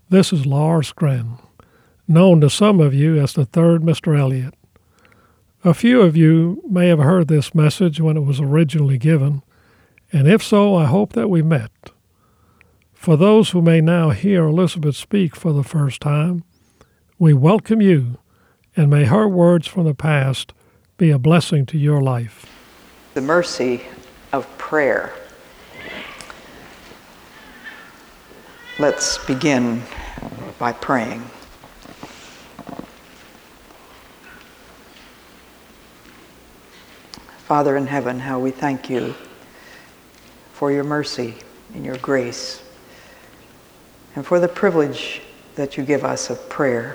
This is Lars Gren, known to some of you as the third Mr. Elliot. A few of you may have heard this message when it was originally given, and if so, I hope that we met. For those who may now hear Elizabeth speak for the first time, we welcome you, and may her words from the past be a blessing to your life. The mercy of prayer. Let's begin by praying. Father in heaven, how we thank you for your mercy and your grace, and for the privilege that you give us of prayer,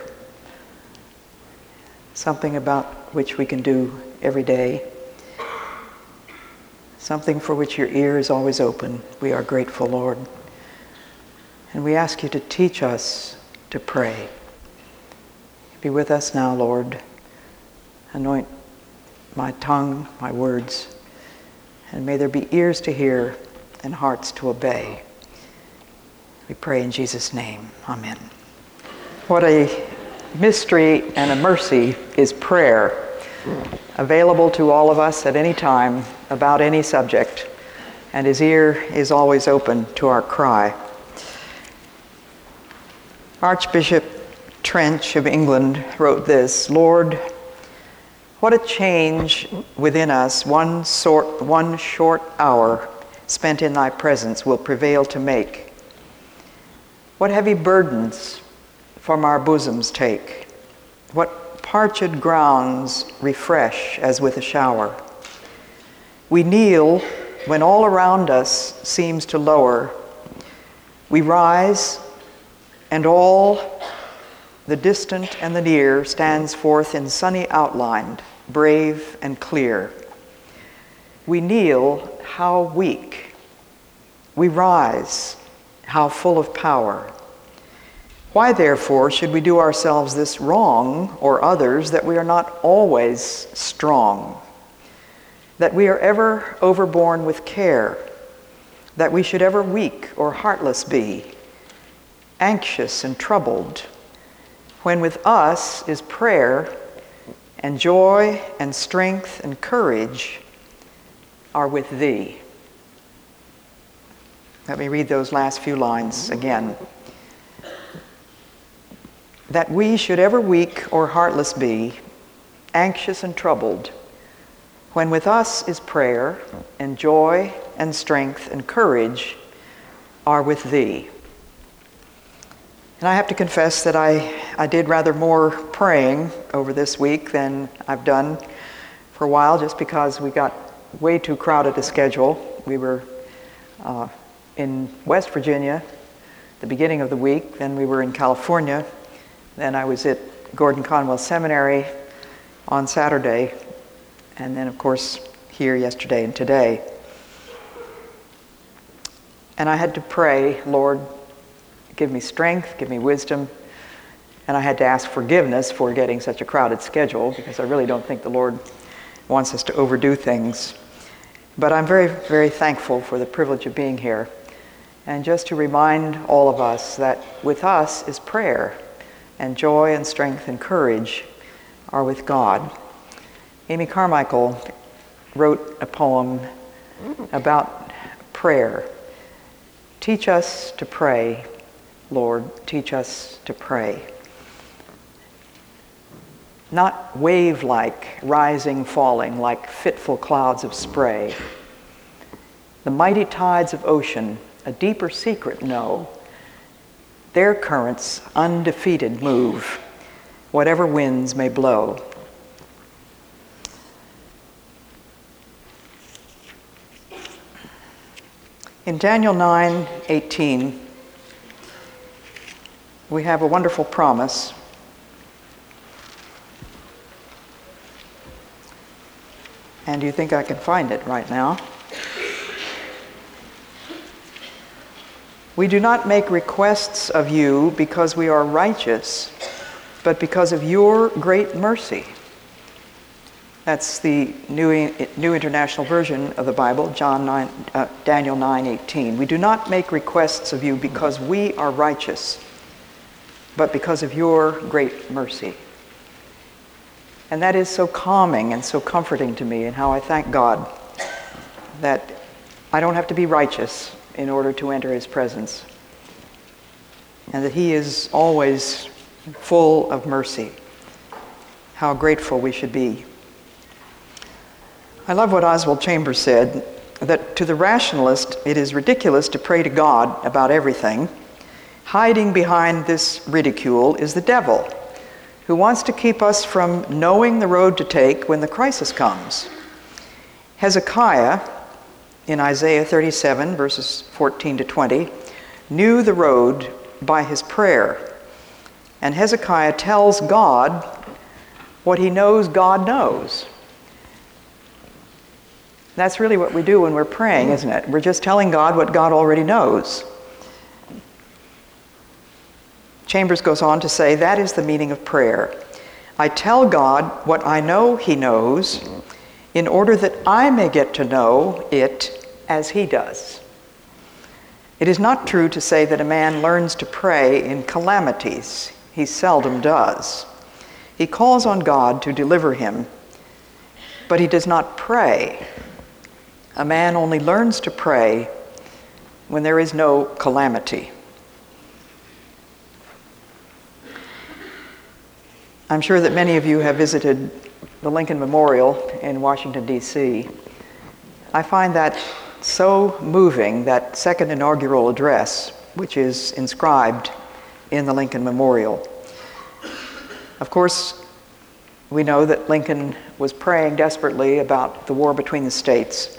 something about which we can do every day, something for which your ear is always open. We are grateful, Lord. And we ask you to teach us to pray. Be with us now, Lord. Anoint my tongue, my words, and may there be ears to hear and hearts to obey. We pray in Jesus' name. Amen. What a mystery and a mercy is prayer, available to all of us at any time about any subject, and his ear is always open to our cry. Archbishop Trench of England wrote this: "Lord, what a change within us one short hour spent in thy presence will prevail to make. What heavy burdens from our bosoms take. What parched grounds refresh as with a shower. We kneel when all around us seems to lower. We rise, and all the distant and the near stands forth in sunny outline, brave and clear. We kneel, how weak. We rise, how full of power. Why, therefore, should we do ourselves this wrong, or others, that we are not always strong, that we are ever overborne with care, that we should ever weak or heartless be, anxious and troubled, when with us is prayer, and joy and strength and courage are with thee." Let me read those last few lines again. "That we should ever weak or heartless be, anxious and troubled, when with us is prayer, and joy and strength and courage are with thee." And I have to confess that I did rather more praying over this week than I've done for a while, just because we got way too crowded a schedule. We were in West Virginia the beginning of the week, then we were in California, then I was at Gordon Conwell Seminary on Saturday, and then of course here yesterday and today. And I had to pray, "Lord, give me strength, give me wisdom," and I had to ask forgiveness for getting such a crowded schedule, because I really don't think the Lord wants us to overdo things. But I'm very, very thankful for the privilege of being here, and just to remind all of us that with us is prayer, and joy and strength and courage are with God. Amy Carmichael wrote a poem about prayer. "Teach us to pray, Lord, teach us to pray. Not wave-like, rising, falling, like fitful clouds of spray. The mighty tides of ocean a deeper secret know. Their currents undefeated move, whatever winds may blow. In Daniel 9:18, we have a wonderful promise. And do you think I can find it right now? "We do not make requests of you because we are righteous, but because of your great mercy." That's the New International Version of the Bible, Daniel 9:18. "We do not make requests of you because we are righteous, but because of your great mercy. And that is so calming and so comforting to me, and how I thank God that I don't have to be righteous in order to enter his presence, and that he is always full of mercy. How grateful we should be. I love what Oswald Chambers said, that to the rationalist it is ridiculous to pray to God about everything. Hiding behind this ridicule is the devil, who wants to keep us from knowing the road to take when the crisis comes. Hezekiah, in Isaiah 37, verses 14 to 20, knew the road by his prayer. And Hezekiah tells God what he knows God knows. That's really what we do when we're praying, isn't it? We're just telling God what God already knows. Chambers goes on to say, that is the meaning of prayer. I tell God what I know he knows in order that I may get to know it as he does. It is not true to say that a man learns to pray in calamities. He seldom does. He calls on God to deliver him, but he does not pray. A man only learns to pray when there is no calamity. I'm sure that many of you have visited the Lincoln Memorial in Washington, D.C. I find that so moving, that second inaugural address, which is inscribed in the Lincoln Memorial. Of course, we know that Lincoln was praying desperately about the war between the states.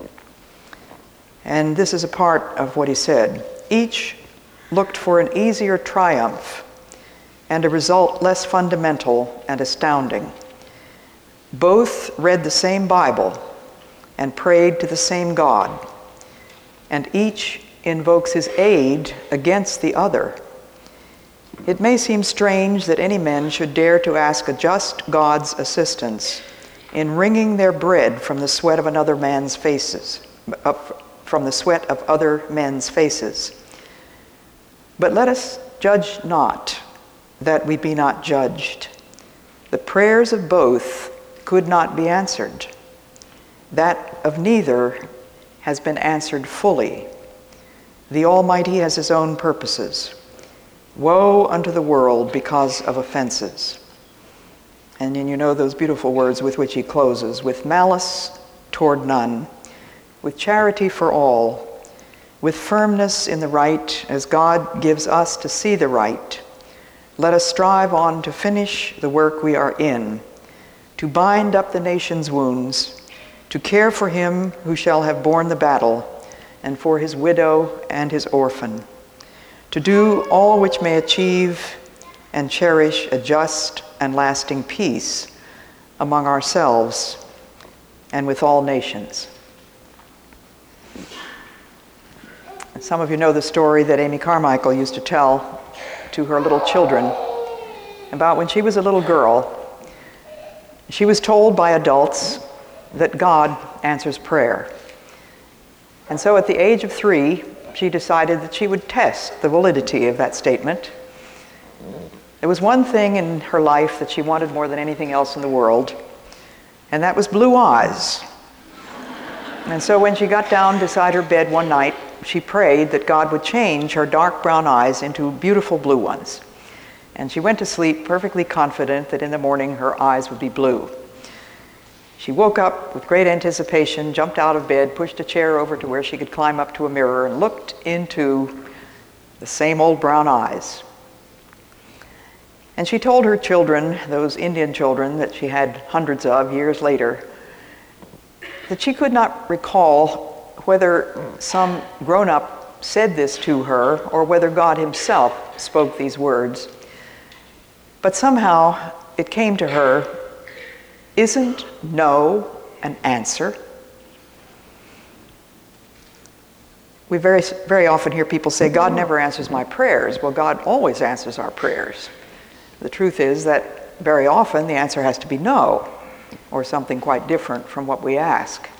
And this is a part of what he said. Each looked for an easier triumph and a result less fundamental and astounding. Both read the same Bible and prayed to the same God, and each invokes his aid against the other. It may seem strange that any men should dare to ask a just God's assistance in wringing their bread from the sweat of another man's faces, from the sweat of other men's faces. But let us judge not, that we be not judged. The prayers of both could not be answered. That of neither has been answered fully. The Almighty has his own purposes. Woe unto the world because of offenses. And then you know those beautiful words with which he closes, with malice toward none, with charity for all, with firmness in the right as God gives us to see the right. Let us strive on to finish the work we are in, to bind up the nation's wounds, to care for him who shall have borne the battle, and for his widow and his orphan, to do all which may achieve and cherish a just and lasting peace among ourselves and with all nations. And some of you know the story that Amy Carmichael used to tell to her little children about when she was a little girl. She was told by adults that God answers prayer. And so at the age of 3, she decided that she would test the validity of that statement. There was one thing in her life that she wanted more than anything else in the world, and that was blue eyes. And so when she got down beside her bed one night, she prayed that God would change her dark brown eyes into beautiful blue ones. And she went to sleep perfectly confident that in the morning her eyes would be blue. She woke up with great anticipation, jumped out of bed, pushed a chair over to where she could climb up to a mirror, and looked into the same old brown eyes. And she told her children, those Indian children that she had hundreds of years later, that she could not recall whether some grown-up said this to her or whether God himself spoke these words. But somehow it came to her, isn't no an answer? We very often hear people say, God never answers my prayers. Well, God always answers our prayers. The truth is that very often the answer has to be no, or something quite different from what we ask.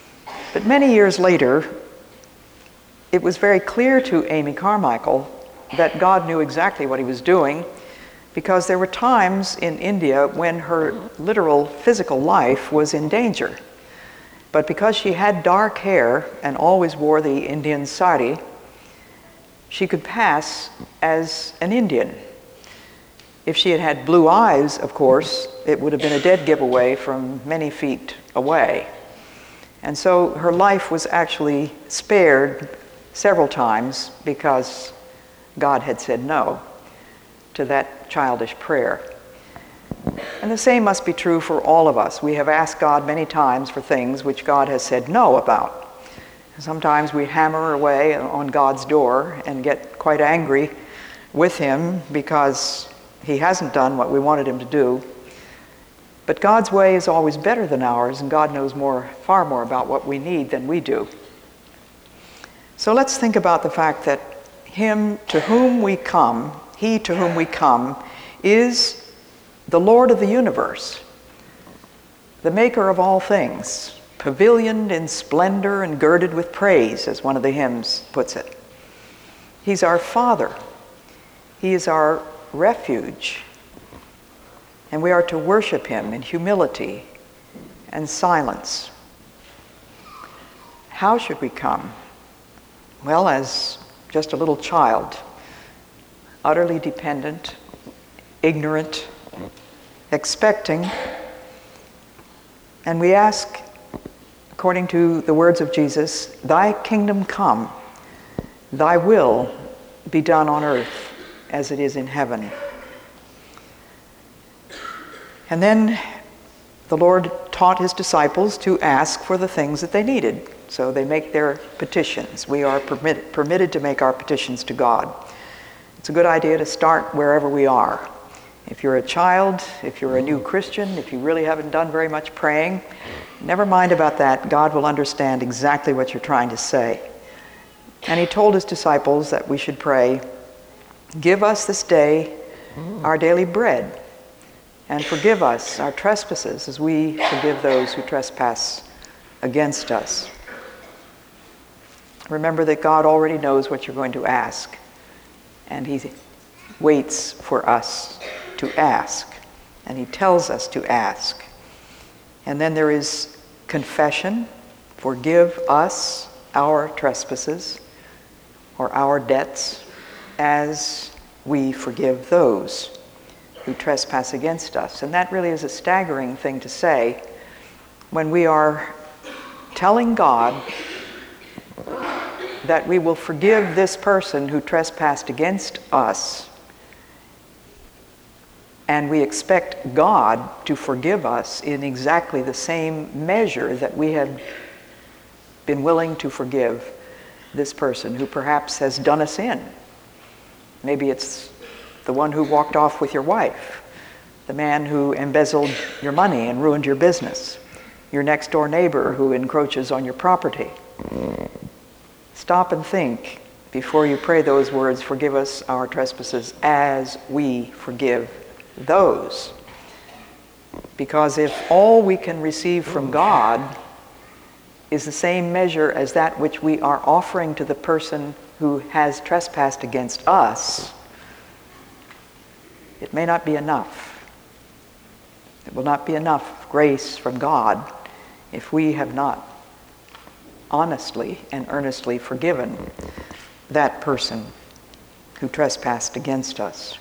But many years later, it was very clear to Amy Carmichael that God knew exactly what he was doing, because there were times in India when her literal physical life was in danger. But because she had dark hair and always wore the Indian sari, she could pass as an Indian. If she had had blue eyes, of course, it would have been a dead giveaway from many feet away. And so her life was actually spared several times because God had said no to that childish prayer. And the same must be true for all of us. We have asked God many times for things which God has said no about. Sometimes we hammer away on God's door and get quite angry with him because he hasn't done what we wanted him to do. But God's way is always better than ours, and God knows far more about what we need than we do. So let's think about the fact that he to whom we come, is the Lord of the universe, the maker of all things, pavilioned in splendor and girded with praise, as one of the hymns puts it. He's our Father. He is our refuge. And we are to worship him in humility and silence. How should we come? Well, as just a little child, utterly dependent, ignorant, expecting. And we ask, according to the words of Jesus, "Thy kingdom come, thy will be done on earth as it is in heaven." And then the Lord taught his disciples to ask for the things that they needed. So they make their petitions. We are permitted to make our petitions to God. It's a good idea to start wherever we are. If you're a child, if you're a new Christian, if you really haven't done very much praying, never mind about that. God will understand exactly what you're trying to say. And he told his disciples that we should pray, "Give us this day our daily bread, and forgive us our trespasses as we forgive those who trespass against us." Remember that God already knows what you're going to ask, and he waits for us to ask, and he tells us to ask. And then there is confession, "Forgive us our trespasses," or our debts, as we forgive those who trespass against us. And that really is a staggering thing to say when we are telling God that we will forgive this person who trespassed against us, and we expect God to forgive us in exactly the same measure that we have been willing to forgive this person who perhaps has done us in. Maybe it's the one who walked off with your wife, the man who embezzled your money and ruined your business, your next door neighbor who encroaches on your property. Stop and think before you pray those words, "Forgive us our trespasses as we forgive those." Because if all we can receive from God is the same measure as that which we are offering to the person who has trespassed against us, it may not be enough. It will not be enough grace from God if we have not honestly and earnestly forgiven that person who trespassed against us.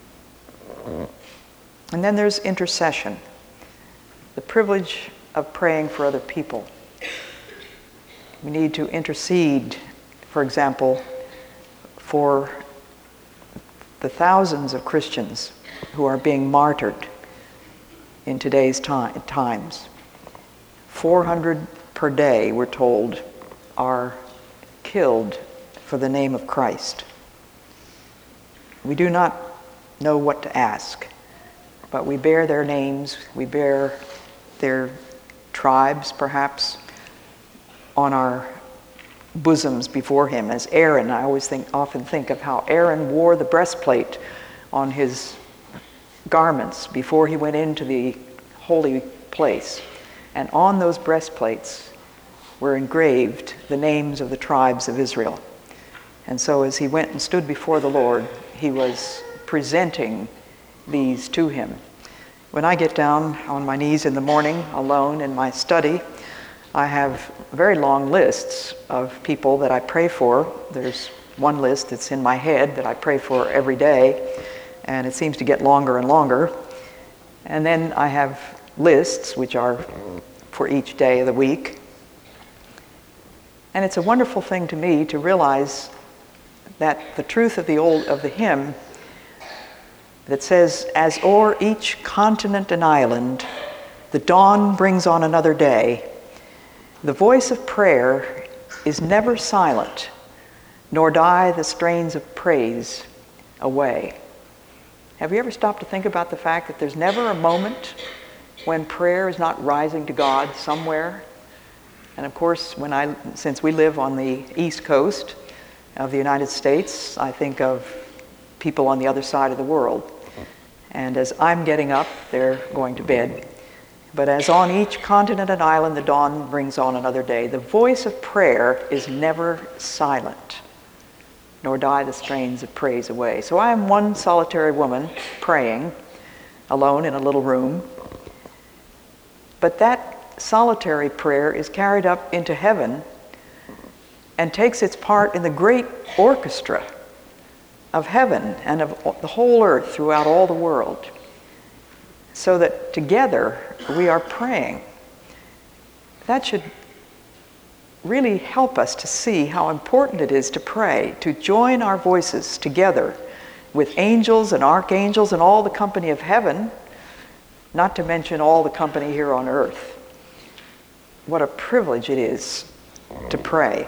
And then there's intercession, the privilege of praying for other people. We need to intercede, for example, for the thousands of Christians who are being martyred in today's times. 400 per day, we're told, are killed for the name of Christ. We do not know what to ask, but we bear their names, we bear their tribes, perhaps, on our bosoms before him. As Aaron, I often think of how Aaron wore the breastplate on his garments before he went into the holy place. And on those breastplates were engraved the names of the tribes of Israel. And so as he went and stood before the Lord, he was presenting these to him. When I get down on my knees in the morning alone in my study, I have very long lists of people that I pray for. There's one list that's in my head that I pray for every day, and it seems to get longer and longer. And then I have lists which are for each day of the week. And it's a wonderful thing to me to realize that the truth of the hymn that says, "As o'er each continent and island the dawn brings on another day, the voice of prayer is never silent, nor die the strains of praise away." Have you ever stopped to think about the fact that there's never a moment when prayer is not rising to God somewhere? And of course, since we live on the East Coast of the United States, I think of people on the other side of the world. And as I'm getting up, they're going to bed. But as on each continent and island the dawn brings on another day, the voice of prayer is never silent, nor die the strains of praise away. So I am one solitary woman praying alone in a little room. But that solitary prayer is carried up into heaven and takes its part in the great orchestra of heaven and of the whole earth throughout all the world. So that together we are praying. That should really help us to see how important it is to pray, to join our voices together with angels and archangels and all the company of heaven, not to mention all the company here on earth. What a privilege it is to pray.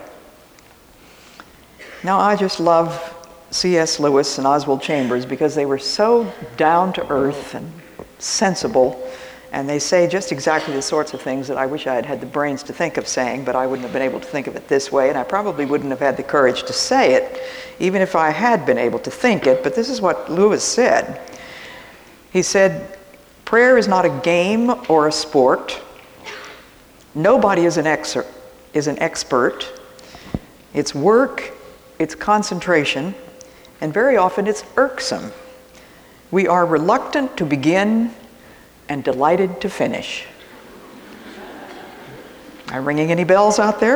Now, I just love C.S. Lewis and Oswald Chambers because they were so down to earth and sensible, and they say just exactly the sorts of things that I wish I had had the brains to think of saying, but I wouldn't have been able to think of it this way, and I probably wouldn't have had the courage to say it, even if I had been able to think it. But this is what Lewis said. He said, "Prayer is not a game or a sport. Nobody is an expert. It's work, it's concentration, and very often it's irksome. We are reluctant to begin and delighted to finish." Are ringing any bells out there?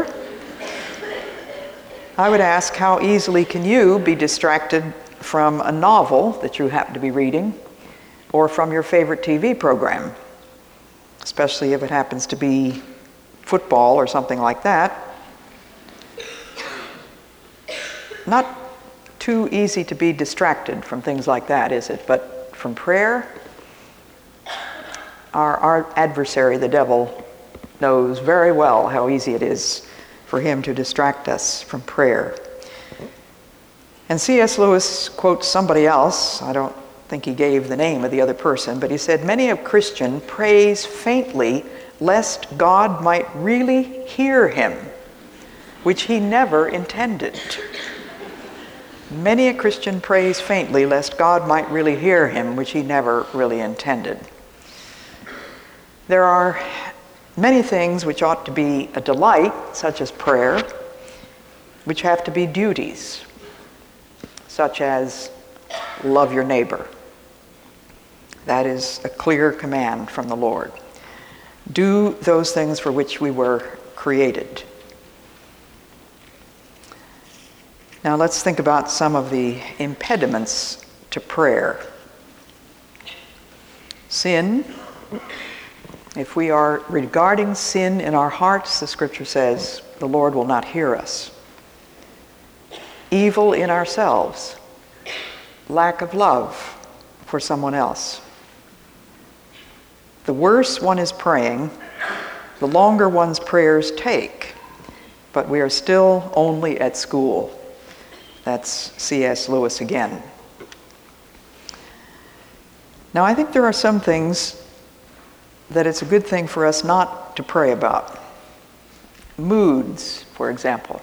I would ask, how easily can you be distracted from a novel that you happen to be reading or from your favorite TV program, especially if it happens to be football or something like that? Not too easy to be distracted from things like that, is it? But from prayer, our adversary, the devil, knows very well how easy it is for him to distract us from prayer. And C.S. Lewis quotes somebody else. I don't think he gave the name of the other person, but he said, "Many a Christian prays faintly lest God might really hear him, which he never intended." Many a Christian prays faintly lest God might really hear him, which he never really intended. There are many things which ought to be a delight, such as prayer, which have to be duties, such as love your neighbor. That is a clear command from the Lord. Do those things for which we were created. Now let's think about some of the impediments to prayer. Sin. If we are regarding sin in our hearts, the scripture says, the Lord will not hear us. Evil in ourselves. Lack of love for someone else. The worse one is praying, the longer one's prayers take, but we are still only at school. That's C.S. Lewis again. Now, I think there are some things that it's a good thing for us not to pray about. Moods, for example.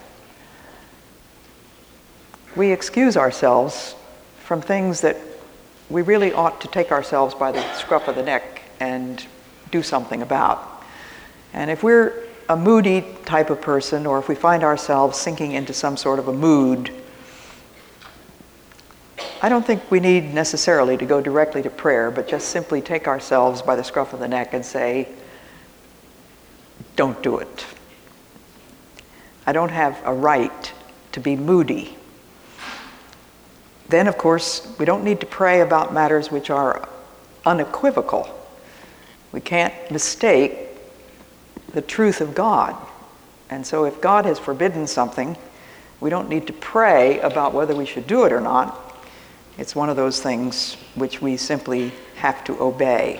We excuse ourselves from things that we really ought to take ourselves by the scruff of the neck and do something about. And if we're a moody type of person, or if we find ourselves sinking into some sort of a mood, I don't think we need necessarily to go directly to prayer, but just simply take ourselves by the scruff of the neck and say, don't do it. I don't have a right to be moody. Then, of course, we don't need to pray about matters which are unequivocal. We can't mistake the truth of God. And so if God has forbidden something, we don't need to pray about whether we should do it or not. It's one of those things which we simply have to obey.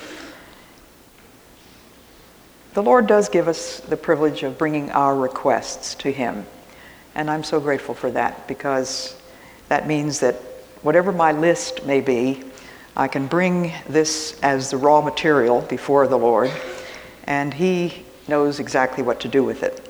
The Lord does give us the privilege of bringing our requests to Him. And I'm so grateful for that, because that means that whatever my list may be, I can bring this as the raw material before the Lord, and He knows exactly what to do with it.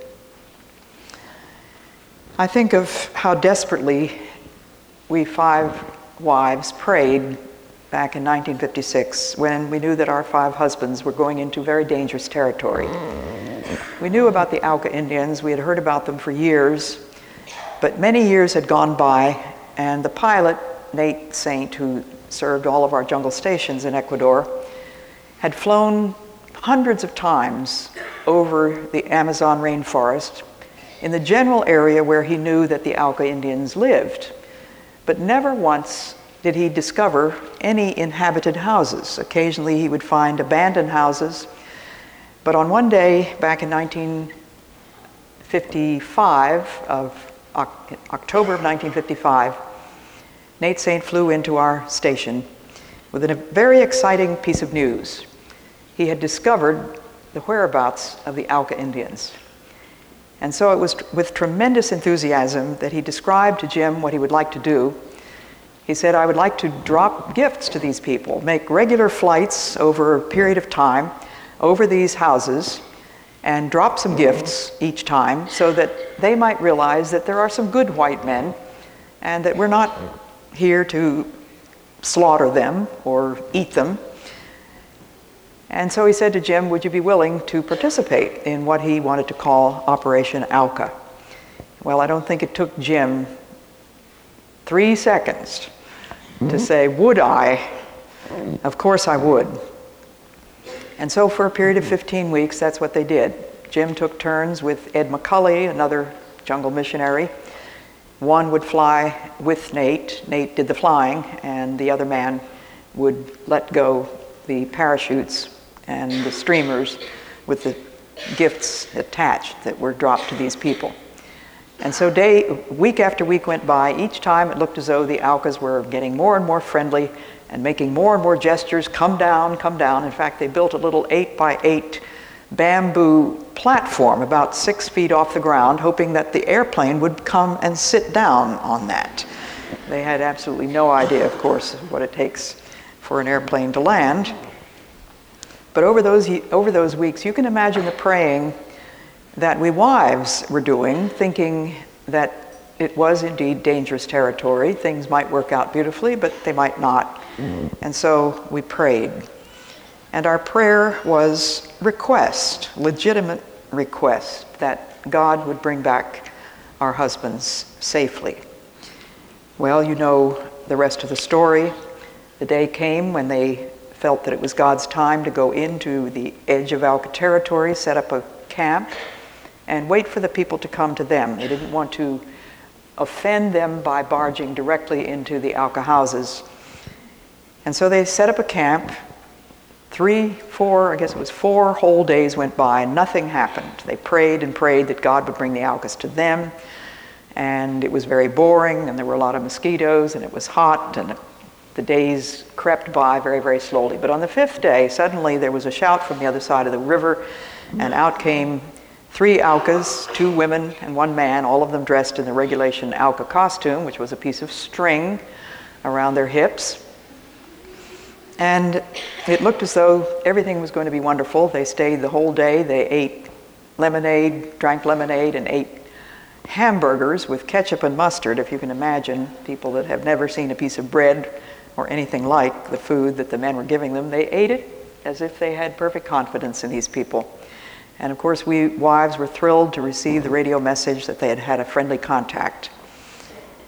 I think of how desperately we 5 wives prayed back in 1956 when we knew that our 5 husbands were going into very dangerous territory. We knew about the Auca Indians. We had heard about them for years, but many years had gone by, and the pilot, Nate Saint, who served all of our jungle stations in Ecuador, had flown hundreds of times over the Amazon rainforest in the general area where he knew that the Auca Indians lived. But never once did he discover any inhabited houses. Occasionally he would find abandoned houses. But on one day back in 1955, October of 1955, Nate Saint flew into our station with a very exciting piece of news. He had discovered the whereabouts of the Auca Indians. And so it was with tremendous enthusiasm that he described to Jim what he would like to do. He said, I would like to drop gifts to these people, make regular flights over a period of time over these houses, and drop some gifts each time so that they might realize that there are some good white men and that we're not here to slaughter them or eat them. And so he said to Jim, would you be willing to participate in what he wanted to call Operation Auca? Well, I don't think it took Jim 3 seconds to say, would I? Of course I would. And so for a period of 15 weeks, that's what they did. Jim took turns with Ed McCulley, another jungle missionary. One would fly with Nate. Nate did the flying, and the other man would let go the parachutes and the streamers with the gifts attached that were dropped to these people. And so week after week went by. Each time it looked as though the Aucas were getting more and more friendly and making more and more gestures, come down, come down. In fact, they built a little 8x8 bamboo platform about 6 feet off the ground, hoping that the airplane would come and sit down on that. They had absolutely no idea, of course, what it takes for an airplane to land. But over those weeks, you can imagine the praying that we wives were doing, thinking that it was indeed dangerous territory. Things might work out beautifully, but they might not. And so we prayed. And our prayer was request, legitimate request, that God would bring back our husbands safely. Well, you know the rest of the story. The day came when they felt that it was God's time to go into the edge of Auca territory, set up a camp, and wait for the people to come to them. They didn't want to offend them by barging directly into the Auca houses. And so they set up a camp. 4 whole days went by, and nothing happened. They prayed and prayed that God would bring the Aucas to them, and it was very boring, and there were a lot of mosquitoes, and it was hot, and the days crept by very, very slowly. But on the 5th day, suddenly there was a shout from the other side of the river, and out came 3 Aucas, 2 women and 1 man, all of them dressed in the regulation Auca costume, which was a piece of string around their hips. And it looked as though everything was going to be wonderful. They stayed the whole day. They ate lemonade, drank lemonade, and ate hamburgers with ketchup and mustard, if you can imagine. People that have never seen a piece of bread or anything like the food that the men were giving them, they ate it as if they had perfect confidence in these people. And of course, we wives were thrilled to receive the radio message that they had had a friendly contact.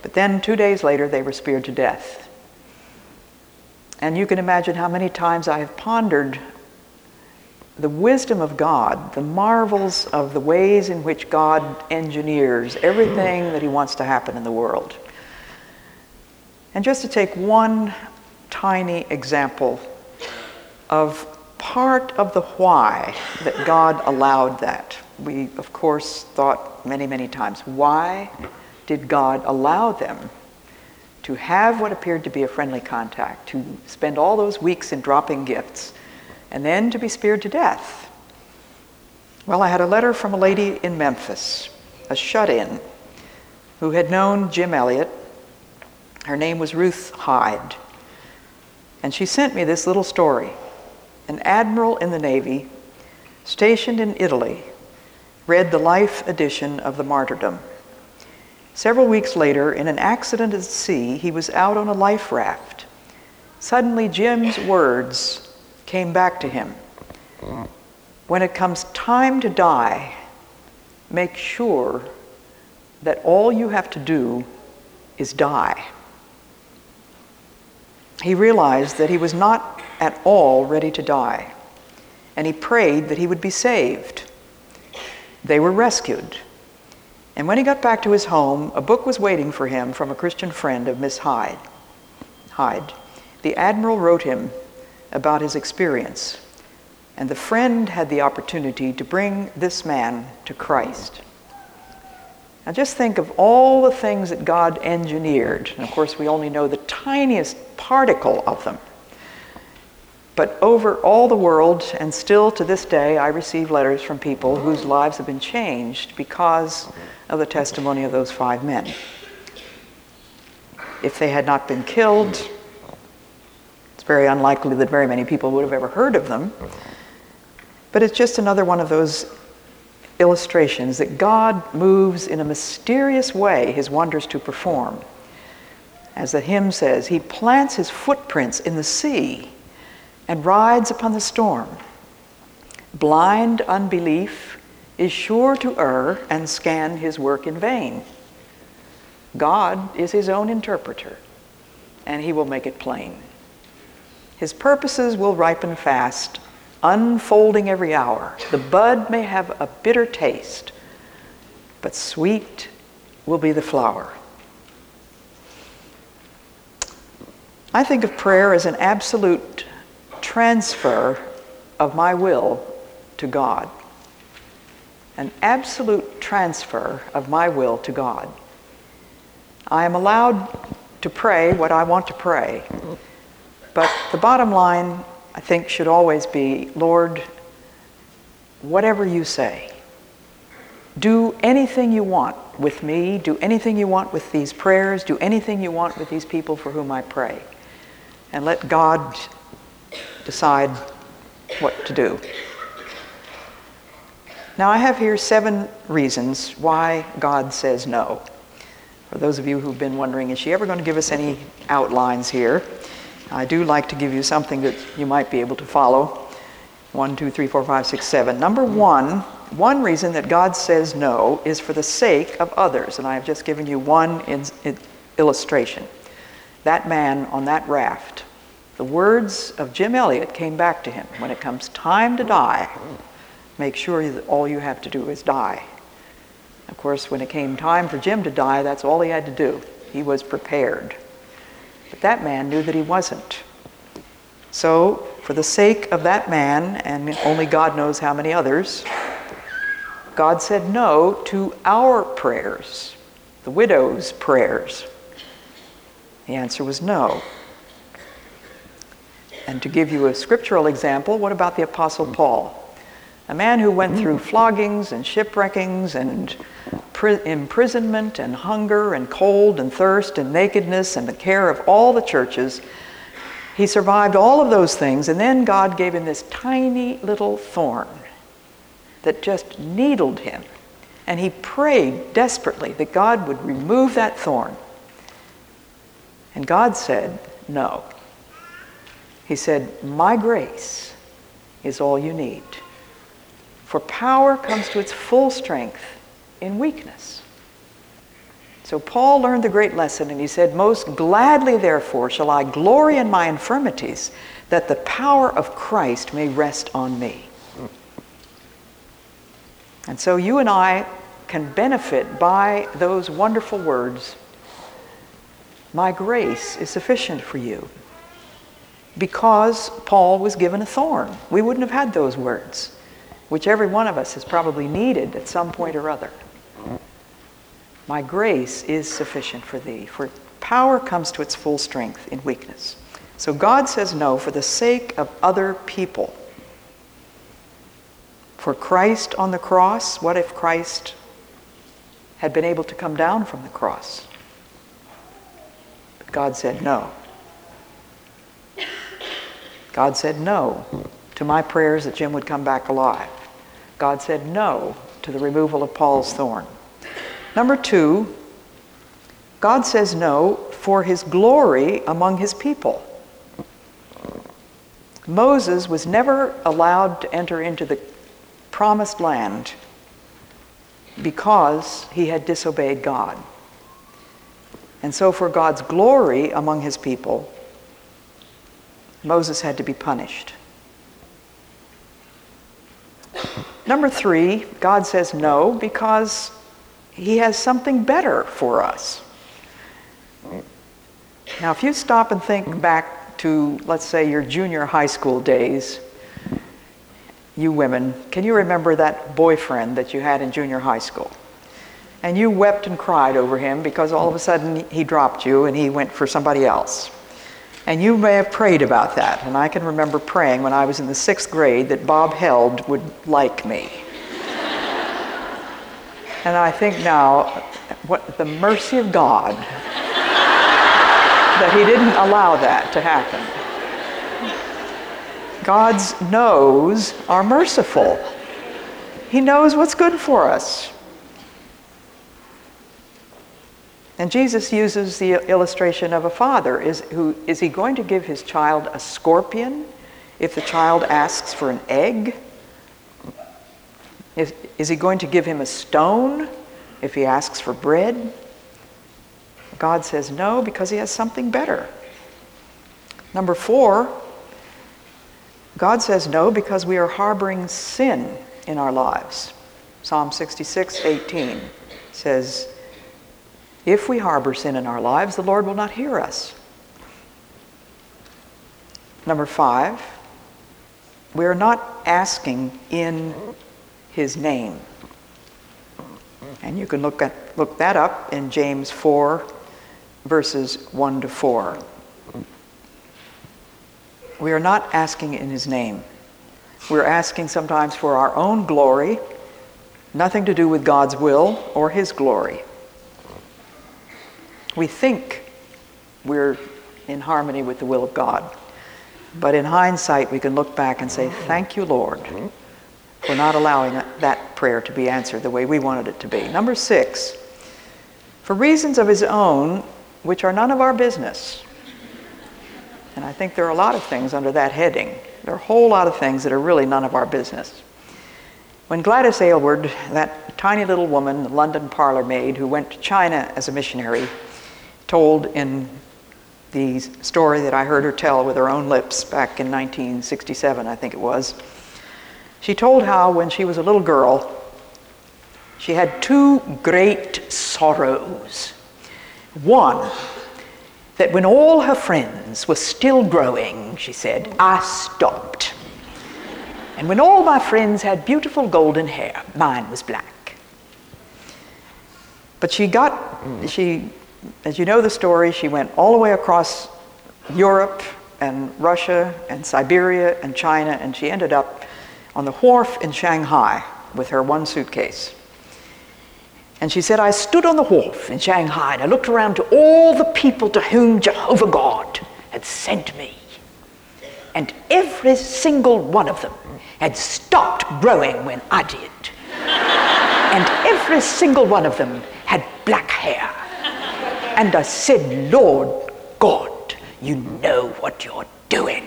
But then 2 days later, they were speared to death. And you can imagine how many times I have pondered the wisdom of God, the marvels of the ways in which God engineers everything that he wants to happen in the world. And just to take one tiny example of part of the why that God allowed that. We, of course, thought many, many times, why did God allow them to have what appeared to be a friendly contact, to spend all those weeks in dropping gifts, and then to be speared to death? Well, I had a letter from a lady in Memphis, a shut-in, who had known Jim Elliot. Her name was Ruth Hyde. And she sent me this little story. An admiral in the Navy, stationed in Italy, read the life edition of the Martyrdom. Several weeks later, in an accident at sea, he was out on a life raft. Suddenly, Jim's words came back to him. When it comes time to die, make sure that all you have to do is die. He realized that he was not at all ready to die, and he prayed that he would be saved. They were rescued. And when he got back to his home, a book was waiting for him from a Christian friend of Miss Hyde. The admiral wrote him about his experience, and the friend had the opportunity to bring this man to Christ. Now just think of all the things that God engineered. And of course, we only know the tiniest particle of them. But over all the world, and still to this day, I receive letters from people whose lives have been changed because of the testimony of those 5 men. If they had not been killed, it's very unlikely that very many people would have ever heard of them. But it's just another one of those illustrations that God moves in a mysterious way his wonders to perform. As the hymn says, he plants his footprints in the sea and rides upon the storm. Blind unbelief is sure to err and scan his work in vain. God is his own interpreter, and he will make it plain. His purposes will ripen fast, unfolding every hour. The bud may have a bitter taste, but sweet will be the flower. I think of prayer as an absolute transfer of my will to God. An absolute transfer of my will to God. I am allowed to pray what I want to pray, but the bottom line, I think, should always be, Lord, whatever you say, do anything you want with me, do anything you want with these prayers, do anything you want with these people for whom I pray, and let God decide what to do. Now, I have here 7 reasons why God says no. For those of you who've been wondering, is she ever going to give us any outlines here? I do like to give you something that you might be able to follow. 1, 2, 3, 4, 5, 6, 7. Number one reason that God says no is for the sake of others. And I have just given you one illustration. That man on that raft. The words of Jim Elliot came back to him. When it comes time to die, make sure that all you have to do is die. Of course, when it came time for Jim to die, that's all he had to do. He was prepared. But that man knew that he wasn't. So, for the sake of that man, and only God knows how many others, God said no to our prayers, the widow's prayers. The answer was no. And to give you a scriptural example, what about the Apostle Paul? A man who went through floggings and shipwreckings and imprisonment and hunger and cold and thirst and nakedness and the care of all the churches. He survived all of those things, and then God gave him this tiny little thorn that just needled him. And he prayed desperately that God would remove that thorn. And God said, no. He said, my grace is all you need. For power comes to its full strength in weakness. So Paul learned the great lesson, and he said, "Most gladly, therefore, shall I glory in my infirmities, that the power of Christ may rest on me." And so you and I can benefit by those wonderful words, "My grace is sufficient for you." Because Paul was given a thorn. We wouldn't have had those words, which every one of us has probably needed at some point or other. My grace is sufficient for thee, for power comes to its full strength in weakness. So God says no for the sake of other people. For Christ on the cross, what if Christ had been able to come down from the cross? But God said no. God said no to my prayers that Jim would come back alive. God said no to the removal of Paul's thorn. Number two, God says no for his glory among his people. Moses was never allowed to enter into the promised land because he had disobeyed God. And so for God's glory among his people, Moses had to be punished. Number three, God says no because he has something better for us. Now, if you stop and think back to, let's say, your junior high school days, you women, can you remember that boyfriend that you had in junior high school? And you wept and cried over him because all of a sudden he dropped you and he went for somebody else. And you may have prayed about that. And I can remember praying when I was in the 6th grade that Bob Held would like me. And I think now, what the mercy of God that he didn't allow that to happen. God's no's are merciful. He knows what's good for us. And Jesus uses the illustration of a father. Is he going to give his child a scorpion if the child asks for an egg? Is he going to give him a stone if he asks for bread? God says no because he has something better. Number 4, God says no because we are harboring sin in our lives. Psalm 66:18 says, if we harbor sin in our lives, the Lord will not hear us. Number 5, we are not asking in his name. And you can look that up in James 4, verses 1 to 4. We are not asking in his name. We're asking sometimes for our own glory, nothing to do with God's will or his glory. We think we're in harmony with the will of God. But in hindsight, we can look back and say, thank you, Lord, for not allowing that prayer to be answered the way we wanted it to be. Number 6, for reasons of his own, which are none of our business. And I think there are a lot of things under that heading. There are a whole lot of things that are really none of our business. When Gladys Aylward, that tiny little woman, the London parlor maid who went to China as a missionary, told in the story that I heard her tell with her own lips back in 1967, I think it was, she told how when she was a little girl, she had 2 great sorrows. One, that when all her friends were still growing, she said, I stopped. And when all my friends had beautiful golden hair, mine was black. But as you know the story, she went all the way across Europe and Russia and Siberia and China, and she ended up on the wharf in Shanghai with her 1 suitcase. And she said, I stood on the wharf in Shanghai and I looked around to all the people to whom Jehovah God had sent me. And every single one of them had stopped growing when I did. And every single one of them had black hair. And I said, Lord God, you know what you're doing.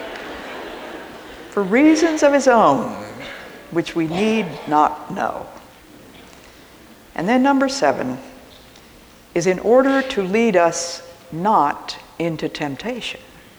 For reasons of his own, which we need not know. And then number 7 is in order to lead us not into temptation.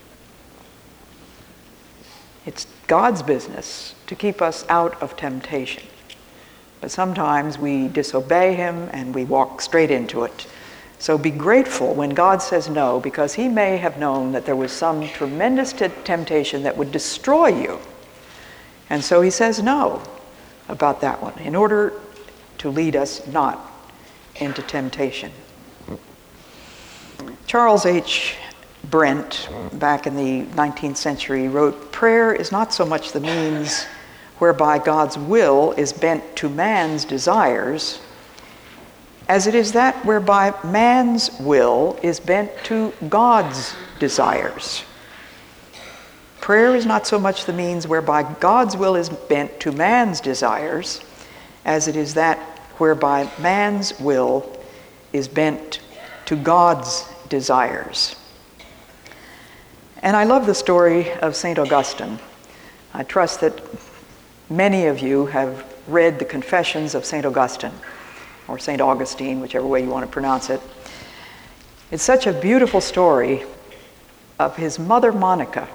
It's God's business to keep us out of temptation. But sometimes we disobey him and we walk straight into it. So be grateful when God says no, because he may have known that there was some tremendous temptation that would destroy you. And so he says no about that one in order to lead us not into temptation. Charles H. Brent, back in the 19th century, wrote, "Prayer is not so much the means whereby God's will is bent to man's desires, as it is that whereby man's will is bent to God's desires." Prayer is not so much the means whereby God's will is bent to man's desires, as it is that whereby man's will is bent to God's desires. And I love the story of St. Augustine. I trust that many of you have read the Confessions of St. Augustine, or St. Augustine, whichever way you want to pronounce it. It's such a beautiful story of his mother, Monica.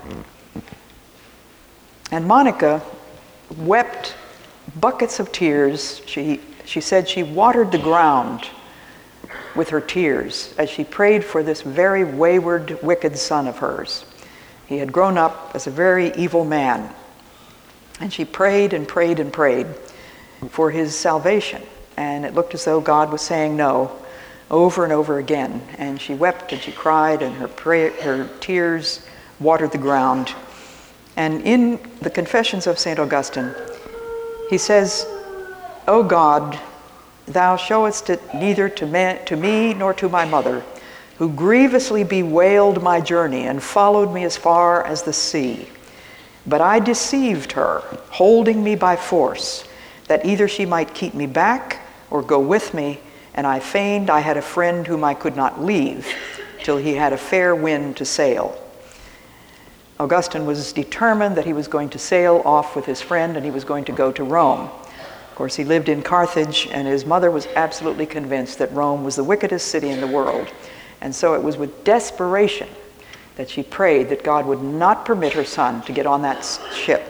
And Monica wept buckets of tears. She said she watered the ground with her tears as she prayed for this very wayward, wicked son of hers. He had grown up as a very evil man. And she prayed and prayed and prayed for his salvation. And it looked as though God was saying no over and over again. And she wept and she cried, and her tears watered the ground. And in the Confessions of St. Augustine, he says, "O God, thou showest it neither to me nor to my mother, who grievously bewailed my journey and followed me as far as the sea. But I deceived her, holding me by force, that either she might keep me back or go with me, and I feigned I had a friend whom I could not leave, till he had a fair wind to sail." Augustine was determined that he was going to sail off with his friend and he was going to go to Rome. Of course, he lived in Carthage, and his mother was absolutely convinced that Rome was the wickedest city in the world. And so it was with desperation that she prayed that God would not permit her son to get on that ship.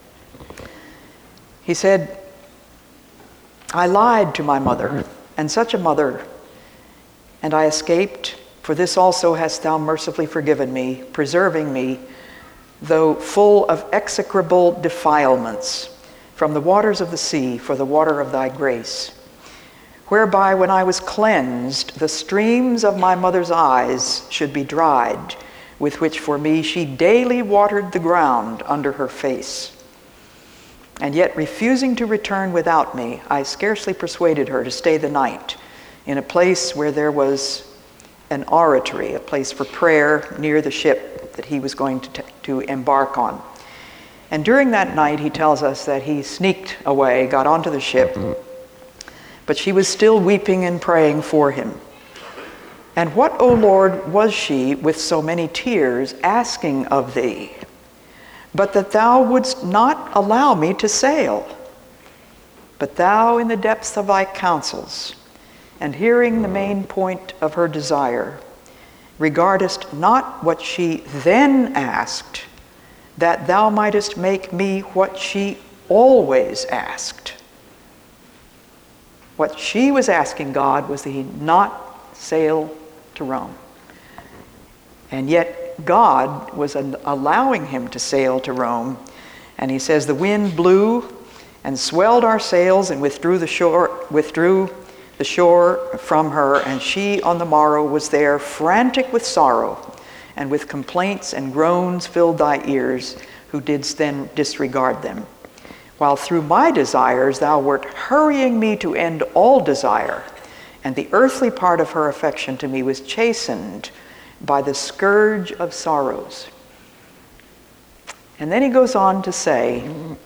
He said, "I lied to my mother, and such a mother, and I escaped, for this also hast thou mercifully forgiven me, preserving me, though full of execrable defilements, from the waters of the sea, for the water of thy grace. Whereby when I was cleansed, the streams of my mother's eyes should be dried, with which for me she daily watered the ground under her face. And yet refusing to return without me, I scarcely persuaded her to stay the night in a place where there was an oratory, a place for prayer near the ship that he was going to embark on. And during that night, he tells us that he sneaked away, got onto the ship, but she was still weeping and praying for him. And what, O Lord, was she with so many tears asking of thee, but that thou wouldst not allow me to sail? But thou, in the depths of thy counsels, and hearing the main point of her desire, regardest not what she then asked, that thou mightest make me what she always asked." What she was asking God was that he not sail to Rome. And yet God was allowing him to sail to Rome. And he says, "The wind blew and swelled our sails and withdrew the shore from her, and she on the morrow was there, frantic with sorrow, and with complaints and groans filled thy ears, who didst then disregard them. While through my desires thou wert hurrying me to end all desire, and the earthly part of her affection to me was chastened by the scourge of sorrows." And then he goes on to say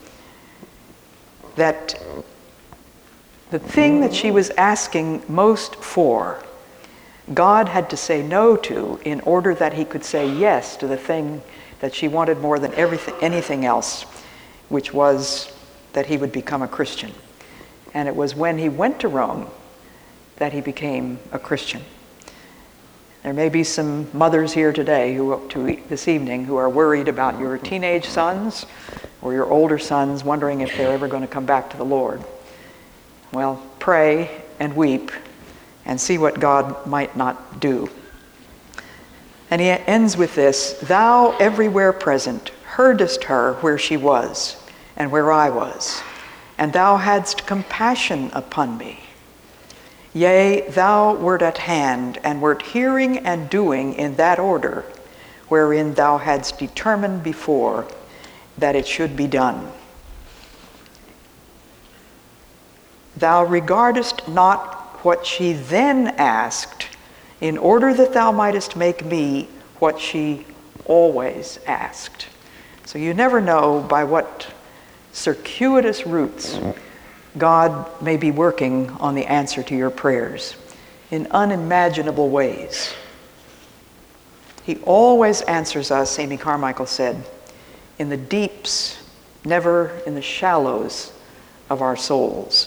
that the thing that she was asking most for, God had to say no to in order that he could say yes to the thing that she wanted more than anything else, which was that he would become a Christian. And it was when he went to Rome that he became a Christian. There may be some mothers here today, this evening, who are worried about your teenage sons or your older sons, wondering if they're ever going to come back to the Lord. Well, pray and weep and see what God might not do. And he ends with this: "Thou everywhere present, heardest her where she was and where I was, and thou hadst compassion upon me. Yea, thou wert at hand, and wert hearing and doing in that order, wherein thou hadst determined before that it should be done. Thou regardest not what she then asked, in order that thou mightest make me what she always asked." So you never know by what circuitous routes God may be working on the answer to your prayers in unimaginable ways. He always answers us, Amy Carmichael said, in the deeps, never in the shallows of our souls.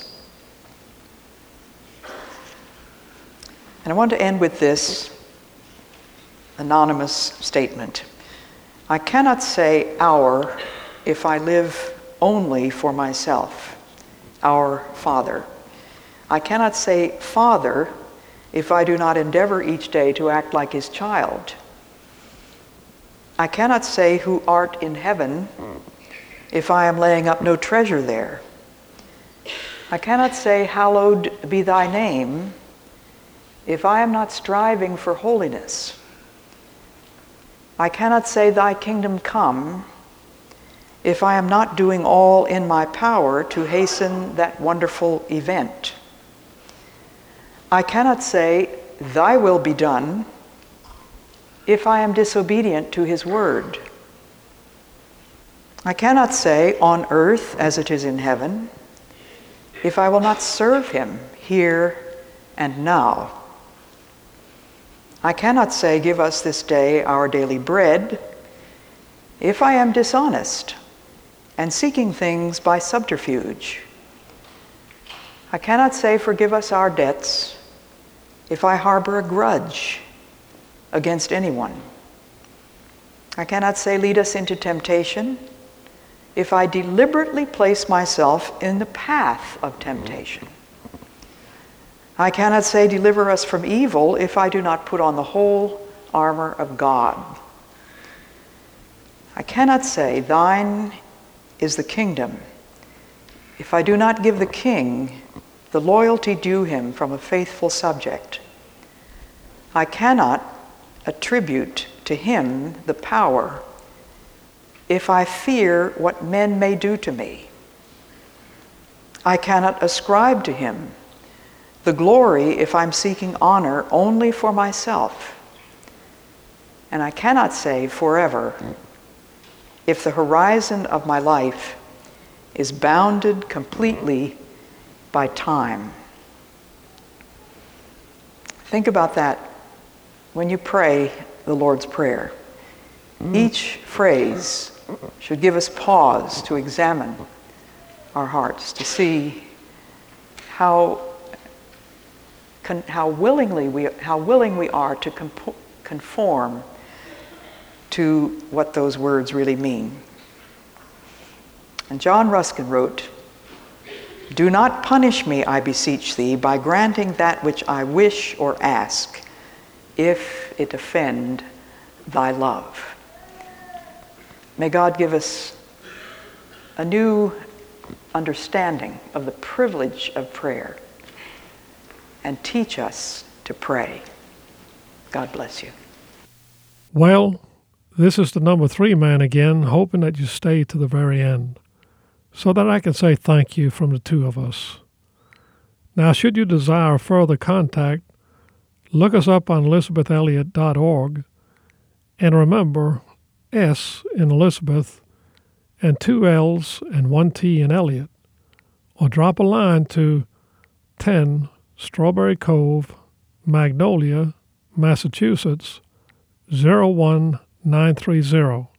And I want to end with this anonymous statement. I cannot say "our" if I live only for myself. Our Father. I cannot say "Father" if I do not endeavor each day to act like his child. I cannot say "Who art in heaven" if I am laying up no treasure there. I cannot say "Hallowed be thy name" if I am not striving for holiness. I cannot say "Thy kingdom come" if I am not doing all in my power to hasten that wonderful event. I cannot say "Thy will be done" if I am disobedient to his word. I cannot say "on earth as it is in heaven" if I will not serve him here and now. I cannot say "Give us this day our daily bread" if I am dishonest and seeking things by subterfuge. I cannot say "Forgive us our debts" if I harbor a grudge against anyone. I cannot say "Lead us into temptation" if I deliberately place myself in the path of temptation. I cannot say "Deliver us from evil" if I do not put on the whole armor of God. I cannot say "Thine is the kingdom" if I do not give the king the loyalty due him from a faithful subject. I cannot attribute to him the power if I fear what men may do to me. I cannot ascribe to him the glory if I'm seeking honor only for myself. And I cannot say "forever" if the horizon of my life is bounded completely by time. Think about that when you pray the Lord's Prayer. Each phrase should give us pause to examine our hearts, to see how willing we are to conform to what those words really mean. And John Ruskin wrote, "Do not punish me, I beseech thee, by granting that which I wish or ask, if it offend thy love." May God give us a new understanding of the privilege of prayer and teach us to pray. God bless you. Well, this is the number 3 man again, hoping that you stay to the very end, so that I can say thank you from the two of us. Now, should you desire further contact, look us up on ElizabethElliot.org, and remember, S in Elizabeth, and 2 L's and 1 T in Elliot, or drop a line to 10 Strawberry Cove, Magnolia, Massachusetts, 01930.